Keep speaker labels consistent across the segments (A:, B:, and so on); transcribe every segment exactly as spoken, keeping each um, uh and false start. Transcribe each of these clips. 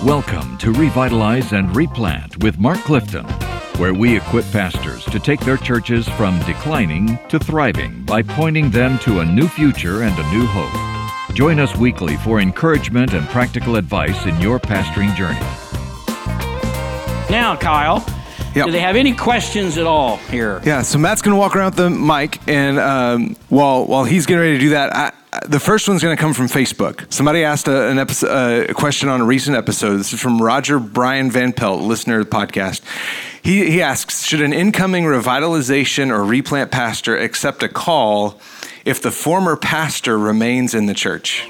A: Welcome to Revitalize and Replant with Mark Clifton, where we equip pastors to take their churches from declining to thriving by pointing them to a new future and a new hope. Join us weekly for encouragement and practical advice in your pastoring journey.
B: Now, Kyle,
C: yep.
B: Do they have any questions at all here?
C: Yeah, so Matt's going to walk around with the mic, and um, while while he's getting ready to do that, I, the first one's going to come from Facebook. Somebody asked a, an episode, uh, a question on a recent episode. This is from Roger Brian Van Pelt, listener of the podcast. He, he asks, should an incoming revitalization or replant pastor accept a call if the former pastor remains in the church?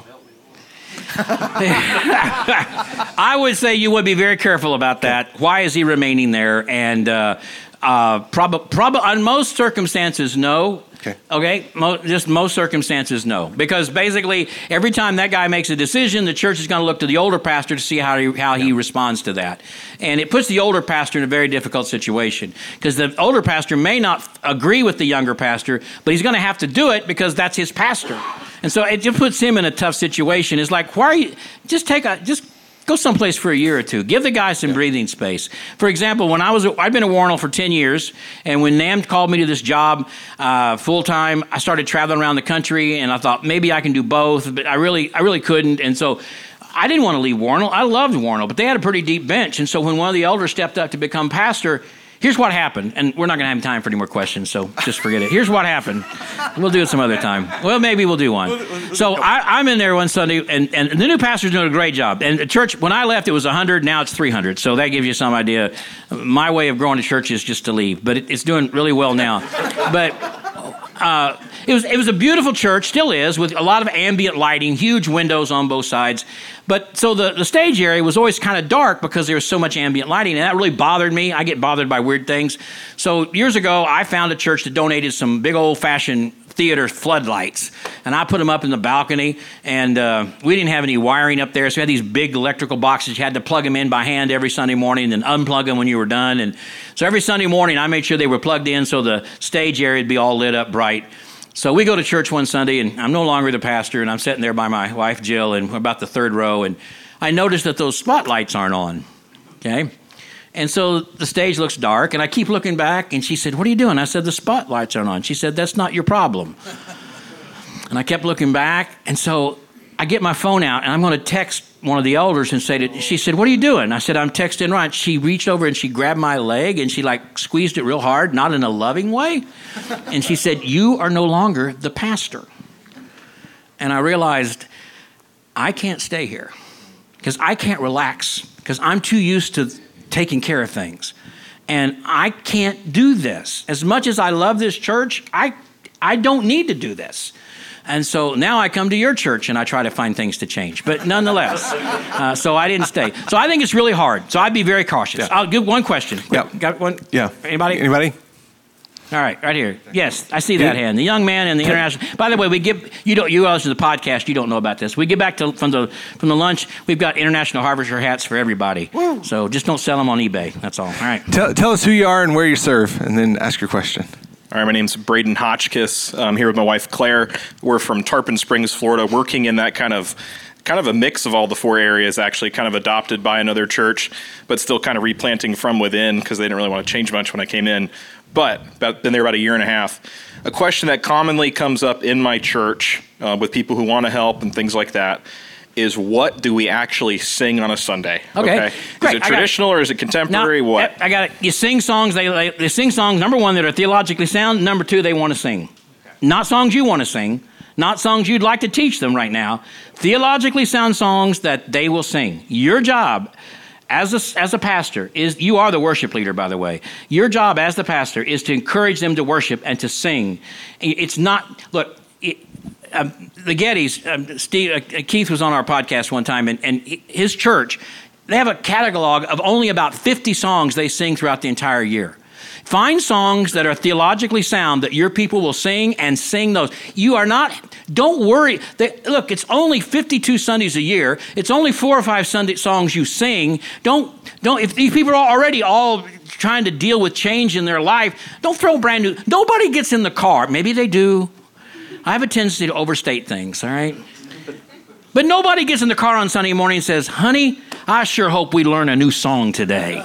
B: I would say you would be very careful about that. Why is he remaining there? And uh, uh, probably, prob- on most circumstances, no.
C: Okay.
B: Okay. Mo- just most circumstances, no. Because basically, every time that guy makes a decision, the church is going to look to the older pastor to see how he, how he responds to that. And it puts the older pastor in a very difficult situation because the older pastor may not agree with the younger pastor, but he's going to have to do it because that's his pastor. And so it just puts him in a tough situation. It's like, why are you, just take a, just go someplace for a year or two. Give the guy some yeah. breathing space. For example, when I was, I'd been at Warnell for ten years, and when NAM called me to this job uh, full time, I started traveling around the country, and I thought maybe I can do both, but I really, I really couldn't. And so I didn't want to leave Warnell. I loved Warnell, but they had a pretty deep bench. And so when one of the elders stepped up to become pastor, here's what happened, and we're not going to have time for any more questions, so just forget it. Here's what happened. We'll do it some other time. Well, maybe we'll do one. So I, I'm in there one Sunday, and, and the new pastor's doing a great job. And the church, when I left, it was one hundred. Now it's three hundred. So that gives you some idea. My way of growing a church is just to leave, but it, it's doing really well now. But uh, it was it was a beautiful church, still is, with a lot of ambient lighting, huge windows on both sides. But so the, the stage area was always kind of dark because there was so much ambient lighting, and that really bothered me. I get bothered by weird things. So years ago, I found a church that donated some big old-fashioned theater floodlights, and I put them up in the balcony, and uh, we didn't have any wiring up there, so we had these big electrical boxes. You had to plug them in by hand every Sunday morning and then unplug them when you were done. And so every Sunday morning, I made sure they were plugged in so the stage area would be all lit up bright. So we go to church one Sunday, and I'm no longer the pastor, and I'm sitting there by my wife, Jill, and we're about the third row, and I noticed that those spotlights aren't on, okay? And so the stage looks dark, and I keep looking back, and she said, what are you doing? I said, the spotlights aren't on. She said, that's not your problem. And I kept looking back, and so I get my phone out, and I'm going to text one of the elders and say to, she said, what are you doing? I said, I'm texting Ryan. She reached over and she grabbed my leg and she like squeezed it real hard, not in a loving way. And she said, you are no longer the pastor. And I realized I can't stay here because I can't relax because I'm too used to taking care of things. And I can't do this. As much as I love this church, I I don't need to do this. And so now I come to your church and I try to find things to change. But nonetheless, uh, so I didn't stay. So I think it's really hard. So I'd be very cautious.
C: Yeah.
B: I'll give one question.
C: Yeah.
B: Got one?
C: Yeah.
B: Anybody?
C: Anybody?
B: All right, right here. Yes, I see that yeah. hand. The young man in the international. By the way, we give you don't you listen to the podcast. You don't know about this. We get back to from the from the lunch. We've got international harvester hats for everybody. Woo. So just don't sell them on eBay. That's all. All right.
C: Tell, tell us who you are and where you serve, and then ask your question.
D: All right, my name's Braden Hotchkiss. I'm here with my wife, Claire. We're from Tarpon Springs, Florida, working in that kind of kind of a mix of all the four areas, actually kind of adopted by another church, but still kind of replanting from within because they didn't really want to change much when I came in. But about, been there about a year and a half. A question that commonly comes up in my church uh, with people who want to help and things like that is, what do we actually sing on a Sunday?
B: Okay,
D: okay?
B: Great.
D: Is it traditional or is it contemporary?
B: Now,
D: what?
B: I got it. You sing songs. They, they they sing songs. Number one, that are theologically sound. Number two, they want to sing. Okay. Not songs you want to sing. Not songs you'd like to teach them right now. Theologically sound songs that they will sing. Your job as a, as a pastor is, you are the worship leader, by the way. Your job as the pastor is to encourage them to worship and to sing. It's not, look, it, Um, the Gettys, um, Steve, uh, Keith was on our podcast one time, and, and his church, they have a catalog of only about fifty songs they sing throughout the entire year. Find songs that are theologically sound that your people will sing, and sing those. You are not, don't worry. They, look, it's only fifty-two Sundays a year. It's only four or five Sunday songs you sing. Don't, don't, if these people are already all trying to deal with change in their life, don't throw brand new, nobody gets in the car. Maybe they do. I have a tendency to overstate things, all right? But nobody gets in the car on Sunday morning and says, honey, I sure hope we learn a new song today.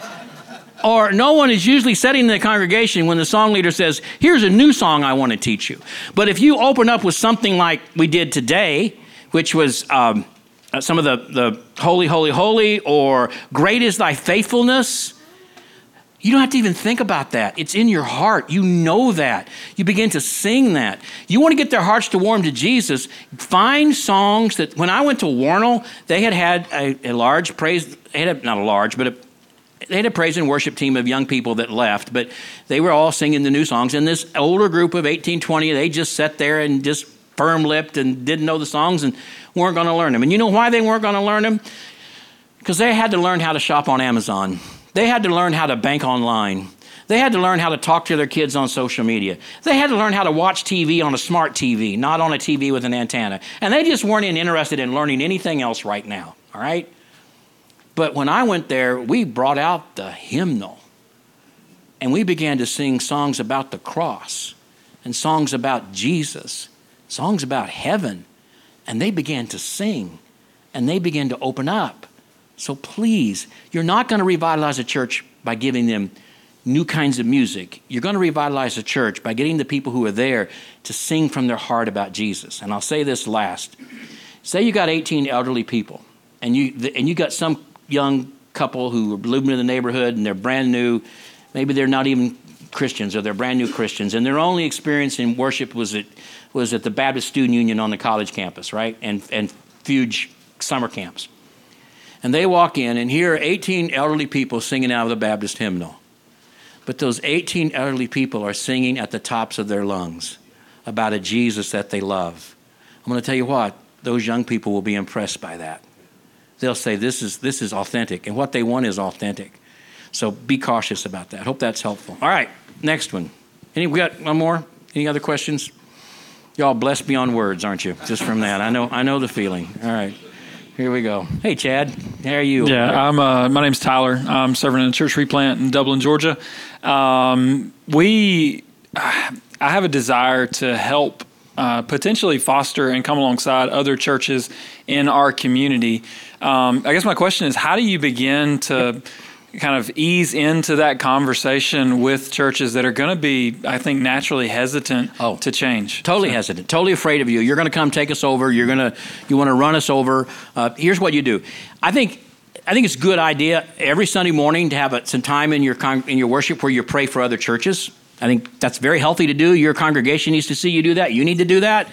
B: Or no one is usually sitting in the congregation when the song leader says, here's a new song I want to teach you. But if you open up with something like we did today, which was um, some of the, the holy, holy, holy, or great is thy faithfulness, you don't have to even think about that. It's in your heart. You know that. You begin to sing that. You want to get their hearts to warm to Jesus, find songs that, when I went to Warnell, they had had a, a large praise, they had a, not a large, but a, they had a praise and worship team of young people that left, but they were all singing the new songs. And this older group of eighteen, twenty, they just sat there and just firm-lipped and didn't know the songs and weren't going to learn them. And you know why they weren't going to learn them? Because they had to learn how to shop on Amazon. They had to learn how to bank online. They had to learn how to talk to their kids on social media. They had to learn how to watch T V on a smart T V, not on a T V with an antenna. And they just weren't interested in learning anything else right now, all right? But when I went there, we brought out the hymnal. And we began to sing songs about the cross and songs about Jesus, songs about heaven. And they began to sing and they began to open up. So please, you're not going to revitalize a church by giving them new kinds of music. You're going to revitalize a church by getting the people who are there to sing from their heart about Jesus. And I'll say this last. Say you got eighteen elderly people, and you and you got some young couple who are living in the neighborhood, and they're brand new. Maybe they're not even Christians, or they're brand new Christians, and their only experience in worship was at was at the Baptist Student Union on the college campus, right? And and Fuge summer camps. And they walk in, and here are eighteen elderly people singing out of the Baptist hymnal. But those eighteen elderly people are singing at the tops of their lungs about a Jesus that they love. I'm going to tell you what, those young people will be impressed by that. They'll say, this is this is authentic, and what they want is authentic. So be cautious about that. Hope that's helpful. All right, next one. Any, we got one more? Any other questions? Y'all blessed beyond words, aren't you? Just from that. I know, I know the feeling. All right. Here we go. Hey, Chad. How are you?
E: Yeah, I'm. Uh, my name's Tyler. I'm serving in a church replant in Dublin, Georgia. Um, we, I have a desire to help uh, potentially foster and come alongside other churches in our community. Um, I guess my question is, how do you begin to kind of ease into that conversation with churches that are going to be, I think, naturally hesitant
B: oh,
E: to change?
B: Totally so. hesitant, totally afraid of you. You're going to come take us over. You're going to, you want to run us over. Uh, here's what you do. I think, I think it's a good idea every Sunday morning to have a, some time in your con- in your worship where you pray for other churches. I think that's very healthy to do. Your congregation needs to see you do that. You need to do that.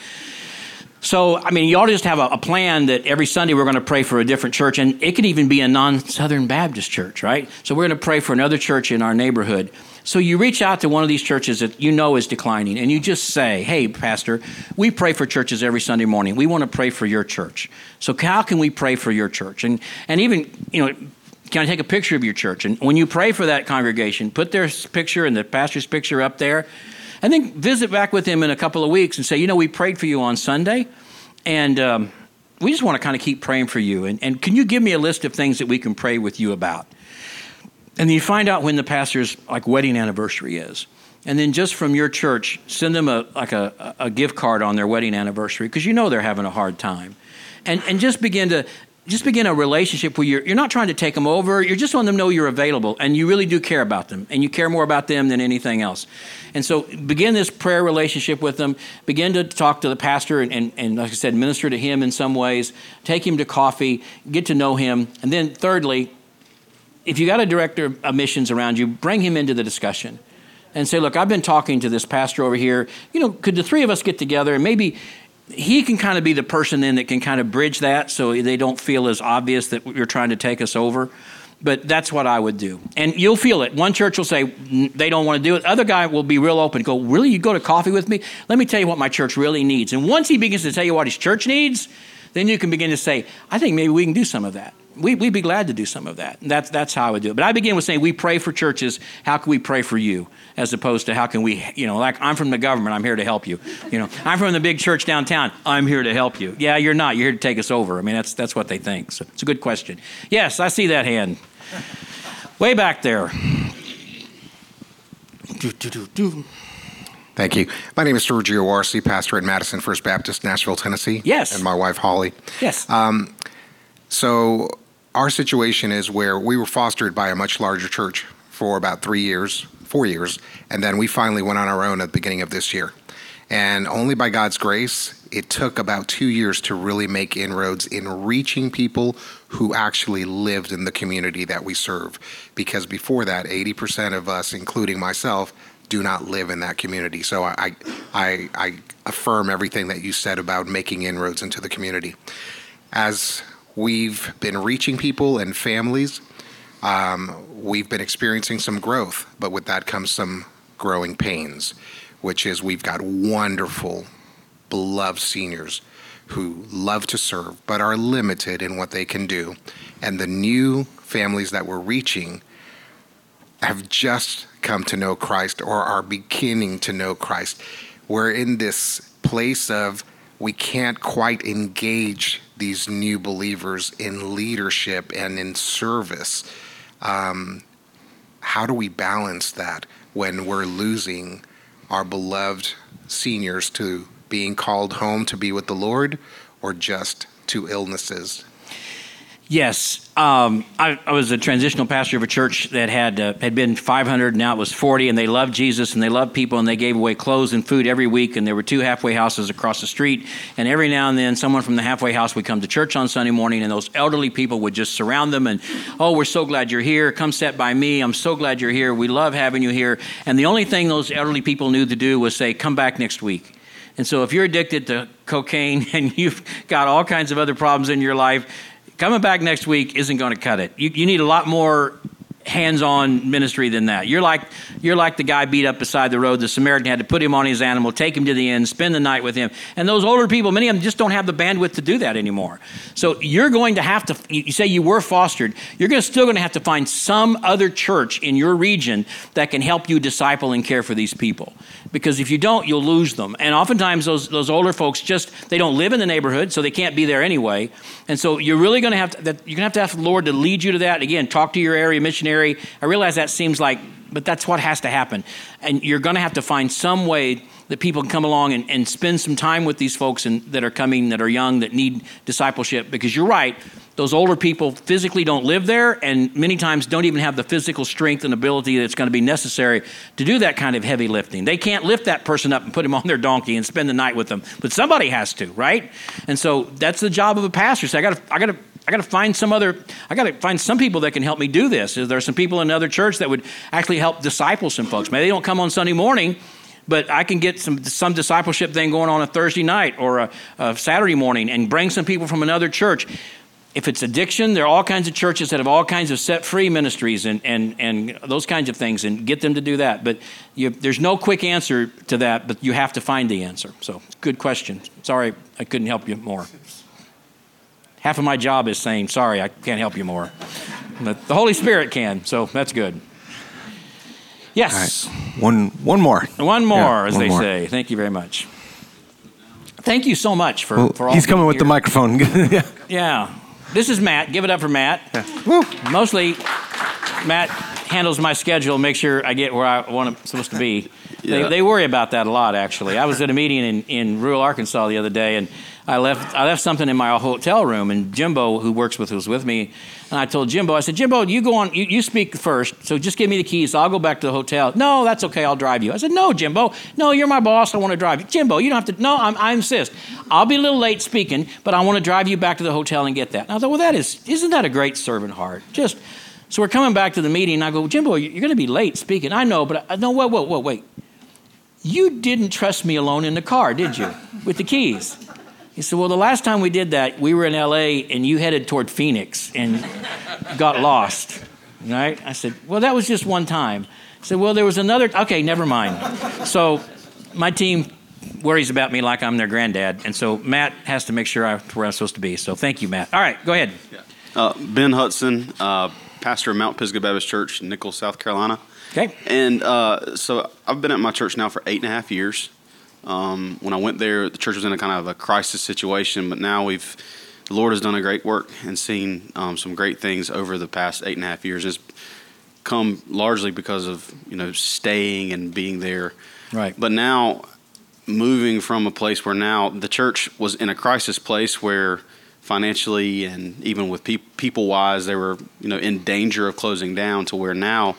B: So, I mean, you ought to just have a, a plan that every Sunday we're going to pray for a different church, and it could even be a non-Southern Baptist church, right? So we're going to pray for another church in our neighborhood. So you reach out to one of these churches that you know is declining, and you just say, hey, Pastor, we pray for churches every Sunday morning. We want to pray for your church. So how can we pray for your church? And and even, you know, can I take a picture of your church? And when you pray for that congregation, put their picture and the pastor's picture up there. And then visit back with him in a couple of weeks and say, you know, we prayed for you on Sunday, and um, we just want to kind of keep praying for you. And, and can you give me a list of things that we can pray with you about? And then you find out when the pastor's like wedding anniversary is. And then just from your church, send them a like a, a gift card on their wedding anniversary, because you know they're having a hard time. And and just begin to Just begin a relationship where you're, you're not trying to take them over. You're just letting them know you're available, and you really do care about them, and you care more about them than anything else. And so begin this prayer relationship with them. Begin to talk to the pastor and, and, and like I said, minister to him in some ways. Take him to coffee. Get to know him. And then thirdly, if you got a director of missions around you, bring him into the discussion and say, look, I've been talking to this pastor over here. You know, could the three of us get together and maybe he can kind of be the person then that can kind of bridge that so they don't feel as obvious that you're trying to take us over. But that's what I would do. And you'll feel it. One church will say they don't want to do it. Other guy will be real open. Go, really? You go to coffee with me? Let me tell you what my church really needs. And once he begins to tell you what his church needs, then you can begin to say, I think maybe we can do some of that. We, we'd be glad to do some of that. And that's, that's how I would do it. But I begin with saying, we pray for churches. How can we pray for you? As opposed to how can we, you know, like I'm from the government. I'm here to help you. You know, I'm from the big church downtown. I'm here to help you. Yeah, you're not. You're here to take us over. I mean, that's that's what they think. So it's a good question. Yes, I see that hand. Way back there. Do, do, do, do.
F: Thank you. My name is Sergio Arce, pastor at Madison First Baptist, Nashville, Tennessee.
B: Yes.
F: And my wife, Holly.
B: Yes.
F: Um, so our situation is where we were fostered by a much larger church for about three years, four years, and then we finally went on our own at the beginning of this year. And only by God's grace, it took about two years to really make inroads in reaching people who actually lived in the community that we serve. Because before that, eighty percent of us, including myself, do not live in that community. So I, I, I affirm everything that you said about making inroads into the community. As we've been reaching people and families, um, we've been experiencing some growth, but with that comes some growing pains, which is we've got wonderful, beloved seniors who love to serve, but are limited in what they can do. And the new families that we're reaching have just come to know Christ or are beginning to know Christ. We're in this place of we can't quite engage these new believers in leadership and in service. Um, how do we balance that when we're losing our beloved seniors to being called home to be with the Lord, or just to illnesses?
B: Yes, um, I, I was a transitional pastor of a church that had uh, had been five hundred, now it was forty, and they loved Jesus and they loved people, and they gave away clothes and food every week, and there were two halfway houses across the street, and every now and then someone from the halfway house would come to church on Sunday morning, and those elderly people would just surround them and, oh, we're so glad you're here, come sit by me, I'm so glad you're here, we love having you here, and the only thing those elderly people knew to do was say, come back next week. And so if you're addicted to cocaine and you've got all kinds of other problems in your life, coming back next week isn't going to cut it. You, you need a lot more hands-on ministry than that. You're like you're like the guy beat up beside the road. The Samaritan had to put him on his animal, take him to the inn, spend the night with him. And those older people, many of them just don't have the bandwidth to do that anymore. So you're going to have to, you say you were fostered, you're going to, still going to have to find some other church in your region that can help you disciple and care for these people. Because if you don't, you'll lose them. And oftentimes those those older folks just, they don't live in the neighborhood, so they can't be there anyway. And so you're really going to have to, that, you're going to have to ask the Lord to lead you to that. Again, talk to your area missionary. I realize that seems like, but that's what has to happen. And you're going to have to find some way that people can come along and, and spend some time with these folks and, that are coming, that are young, that need discipleship. Because you're right, those older people physically don't live there and many times don't even have the physical strength and ability that's going to be necessary to do that kind of heavy lifting. They can't lift that person up and put him on their donkey and spend the night with them, but somebody has to, right? And so that's the job of a pastor. So I got to, I got to, I got to find some other, I got to find some people that can help me do this. There are some people in another church that would actually help disciple some folks. Maybe they don't come on Sunday morning, but I can get some some discipleship thing going on a Thursday night or a, a Saturday morning and bring some people from another church. If it's addiction, there are all kinds of churches that have all kinds of set-free ministries and, and, and those kinds of things, and get them to do that. But you, there's no quick answer to that, but you have to find the answer. So, good question. Sorry I couldn't help you more. Half of my job is saying, sorry, I can't help you more. But the Holy Spirit can, so that's good. Yes.
C: Right. One one more.
B: One more, yeah, as
C: one
B: they
C: more.
B: say. Thank you very much. Thank you so much for,
C: well,
B: for all
C: He's coming with
B: here.
C: the microphone. yeah.
B: Yeah. This is Matt. Give it up for Matt.
C: Yeah.
B: Mostly, Matt handles my schedule, make sure I get where I want I'm supposed to be. Yeah. They, they worry about that a lot, actually. I was at a meeting in, in rural Arkansas the other day, and I left I left something in my hotel room, and Jimbo, who works with was with me, and I told Jimbo, I said, Jimbo, you go on, you, you speak first, so just give me the keys, I'll go back to the hotel. No, that's okay, I'll drive you. I said, no, Jimbo, no, you're my boss, I want to drive you. Jimbo, you don't have to, no, I'm, I insist. I'll be a little late speaking, but I want to drive you back to the hotel and get that. And I thought, well, that is, isn't that a great servant heart? Just, so we're coming back to the meeting, and I go, Jimbo, you're going to be late speaking. I know, but I, no, wait, wait, wait, wait. You didn't trust me alone in the car, did you, with the keys? He said, well, the last time we did that, we were in L A and you headed toward Phoenix and got lost, right? I said, well, that was just one time. He said, well, there was another, okay, never mind. So my team worries about me like I'm their granddad, and so Matt has to make sure I'm where I'm supposed to be. So thank you, Matt. All right, go ahead.
G: Yeah. Uh, Ben Hudson, uh, pastor of Mount Pisgah Baptist Church in Nichols, South Carolina.
B: Okay.
G: And uh, so I've been at my church now for eight and a half years. Um, when I went there, the church was in a kind of a crisis situation, but now we've, the Lord has done a great work and seen um, some great things over the past eight and a half years. It's come largely because of, you know, staying and being there.
B: Right.
G: But now moving from a place where now the church was in a crisis place where financially and even with pe- people-wise, they were, you know, in danger of closing down, to where now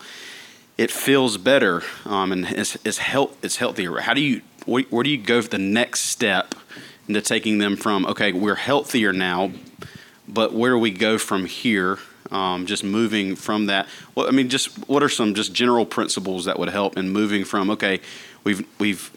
G: it feels better um, and it's it's, health, it's healthier. How do you where, where do you go for the next step into taking them from, okay, we're healthier now, but where do we go from here? Um, just moving from that. Well, I mean, just what are some just general principles that would help in moving from, okay, we've we've,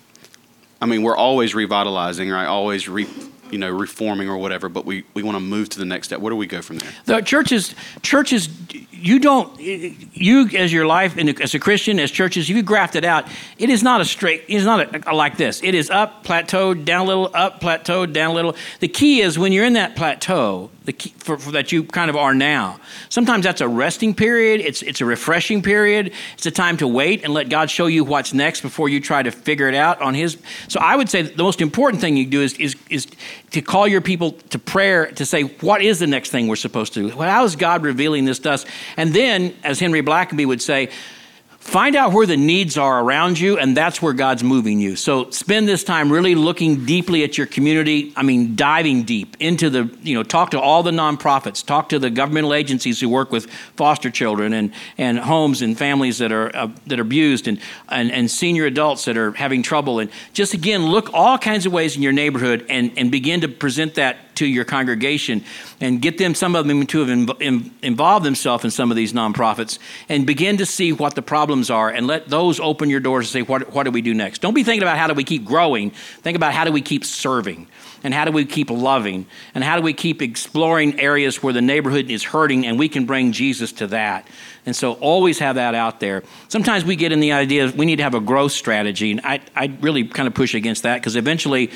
G: I mean, we're always revitalizing, right? Always re, you know, reforming or whatever, but we, we want to move to the next step. Where do we go from there?
B: The churches, churches, you don't, you as your life, and as a Christian, as churches, if you graft it out, it is not a straight, it is not a, a, like this. It is up, plateaued, down a little, up, plateaued, down a little. The key is when you're in that plateau, the key for, for that you kind of are now. Sometimes that's a resting period. It's it's a refreshing period. It's a time to wait and let God show you what's next before you try to figure it out on His. So I would say the most important thing you do is is is to call your people to prayer to say, what is the next thing we're supposed to do? How is God revealing this to us? And then, as Henry Blackaby would say, find out where the needs are around you, and that's where God's moving you. So spend this time really looking deeply at your community. I mean, diving deep into the, you know, talk to all the nonprofits, talk to the governmental agencies who work with foster children and, and homes and families that are uh, that are abused and, and and senior adults that are having trouble. And just, again, look all kinds of ways in your neighborhood and, and begin to present that to your congregation and get them, some of them, to have inv- in, involved themselves in some of these nonprofits and begin to see what the problems are and let those open your doors and say, what, what do we do next? Don't be thinking about how do we keep growing. Think about how do we keep serving and how do we keep loving and how do we keep exploring areas where the neighborhood is hurting and we can bring Jesus to that. And so always have that out there. Sometimes we get in the idea we need to have a growth strategy, and I, I really kind of push against that because eventually,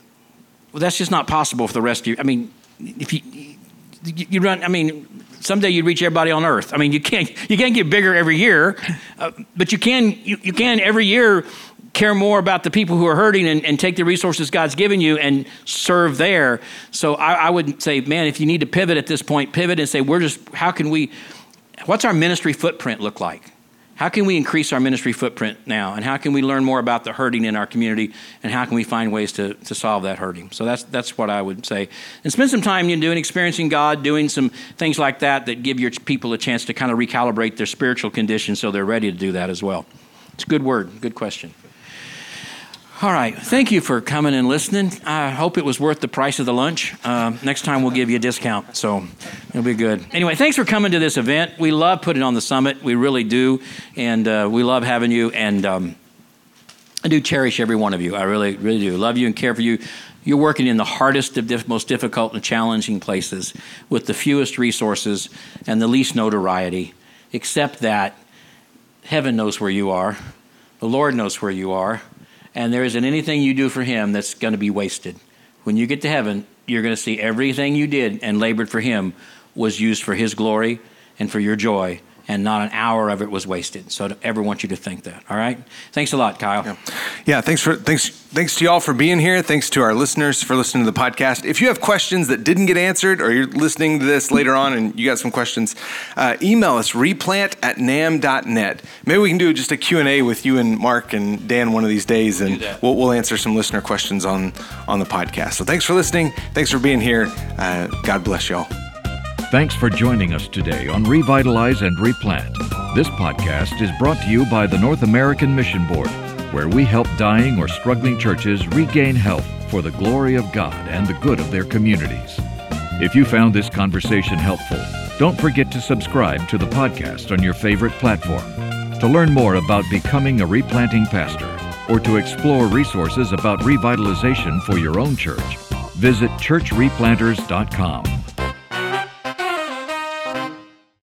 B: well, that's just not possible for the rest of you. I mean, if you you run, I mean, someday you'd reach everybody on earth. I mean, you can't you can't get bigger every year, uh, but you can you, you can every year care more about the people who are hurting and, and take the resources God's given you and serve there. So I, I would say, man, if you need to pivot at this point, pivot and say, we're just, how can we, what's our ministry footprint look like? How can we increase our ministry footprint now? And how can we learn more about the hurting in our community? And how can we find ways to, to solve that hurting? So that's that's what I would say. And spend some time you know, doing, experiencing God, doing some things like that that give your people a chance to kind of recalibrate their spiritual condition so they're ready to do that as well. It's a good word, good question. All right. Thank you for coming and listening. I hope it was worth the price of the lunch. Uh, next time we'll give you a discount, so it'll be good. Anyway, thanks for coming to this event. We love putting on the summit. We really do, and uh, we love having you, and um, I do cherish every one of you. I really, really do. Love you and care for you. You're working in the hardest, of diff- most difficult and challenging places with the fewest resources and the least notoriety, except that heaven knows where you are. The Lord knows where you are. And there isn't anything you do for Him that's going to be wasted. When you get to heaven, you're going to see everything you did and labored for Him was used for His glory and for your joy, and not an hour of it was wasted. So I don't ever want you to think that, all right? Thanks a lot, Kyle.
C: Yeah, yeah thanks for thanks thanks to y'all for being here. Thanks to our listeners for listening to the podcast. If you have questions that didn't get answered, or you're listening to this later on and you got some questions, uh, email us, replant at nam dot net. Maybe we can do just a Q and A with you and Mark and Dan one of these days, and we'll, we'll answer some listener questions on, on the podcast. So thanks for listening. Thanks for being here. Uh, God bless y'all.
A: Thanks for joining us today on Revitalize and Replant. This podcast is brought to you by the North American Mission Board, where we help dying or struggling churches regain health for the glory of God and the good of their communities. If you found this conversation helpful, don't forget to subscribe to the podcast on your favorite platform. To learn more about becoming a replanting pastor or to explore resources about revitalization for your own church, visit church replanters dot com.